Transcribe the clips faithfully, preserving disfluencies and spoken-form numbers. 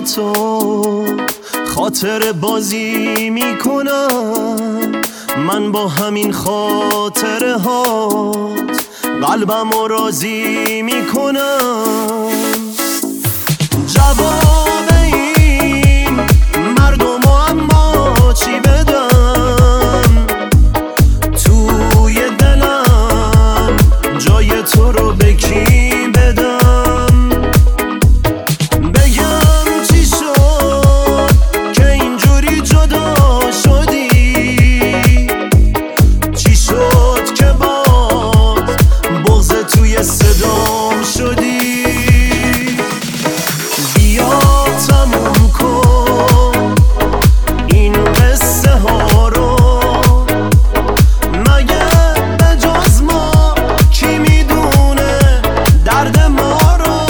تو خاطر بازی میکنم. من با همین خاطره هات قلبم رو راضی میکنم. جواب این مردم و اما چی بدم؟ توی دلم جای تو رو به کی بدم؟ بگم چی شد که اینجوری جدا شدی؟ چی شد که باز بغض توی صدام شدی؟ بیا تموم کن این قصه ها رو، مگه به جز ما کی میدونه درد ما رو؟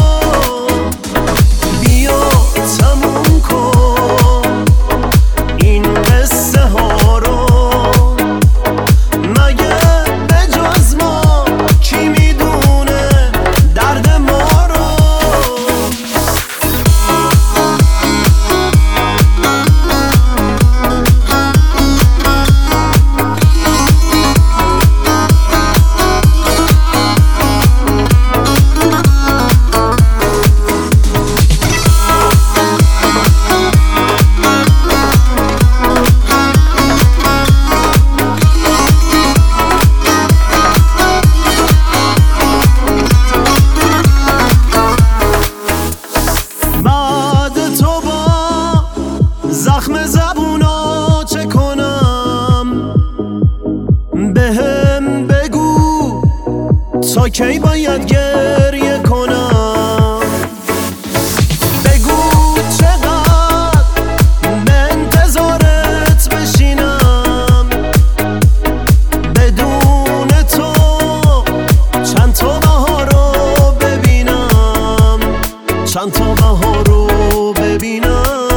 بیا تموم کن این قصه ها رو، مگه به جز ما کی میدونه درد ما رو؟ بعد تو با زخم زبونا چه کنم؟ بهم بگو تا کی باید گریه کنم؟ بگو چقدر به انتظارت بشینم؟ بدون تو چند تا بهار رو ببینم، چند تا بهار رو ببینم.